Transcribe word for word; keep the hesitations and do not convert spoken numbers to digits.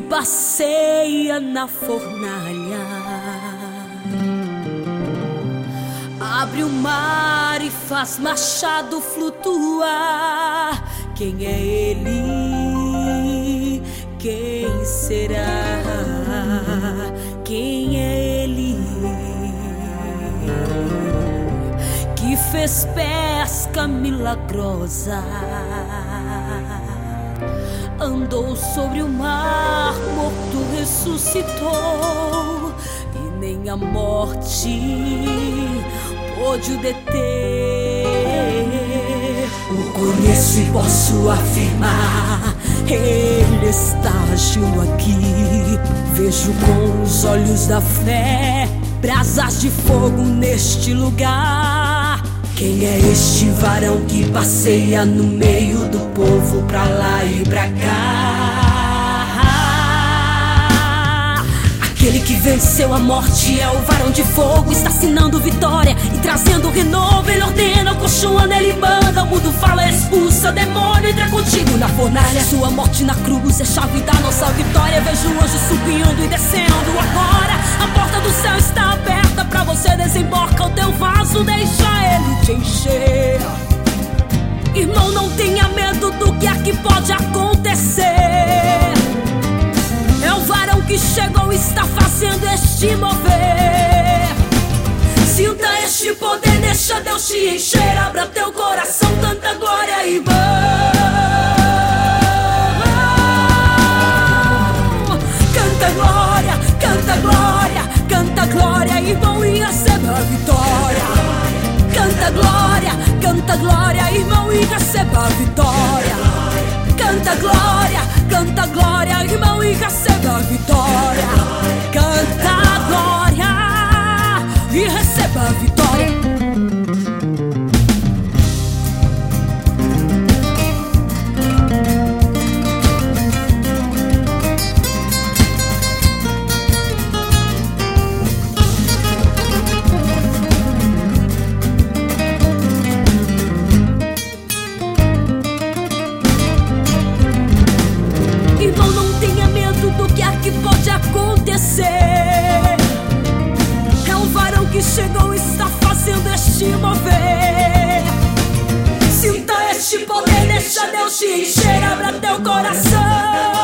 passeia na fornalha, abre o mar e faz machado flutuar. Quem é ele? Quem será? Quem é ele que fez pesca milagrosa, andou sobre o mar, morto ressuscitou, e nem a morte pôde o deter. O conheço e posso afirmar, ele está agindo aqui. Vejo com os olhos da fé brasas de fogo neste lugar. Quem é este varão que passeia no meio do povo pra lá e pra cá? Aquele que venceu a morte é o varão de fogo, está assinando vitória e trazendo renovo. Ele ordena, acolchoando, ele manda, o mundo fala, expulsa demônio, entra contigo na fornalha. Sua morte na cruz é chave da nossa vitória. Vejo o anjo subindo e descendo agora. A porta do céu está aberta pra você, desemboca o teu vaso, deixa ele te encher. Irmão, não tenha medo do que aqui pode acontecer. É o varão que chegou e está fazendo este mover. Sinta este poder, deixa Deus te encher. Abra teu coração, canta glória, irmão. Canta glória, canta glória, canta glória, irmão, e receba a vitória. Canta glória, canta glória, irmão, e receba a vitória. Canta glória, canta glória, irmão, e receba a vitória. Canta glória e receba a vitória. Irmão, não tenha medo do que aqui pode acontecer. É um varão que chegou e está fazendo este mover. Sinta este poder, deixa Deus te encher. Abra teu coração.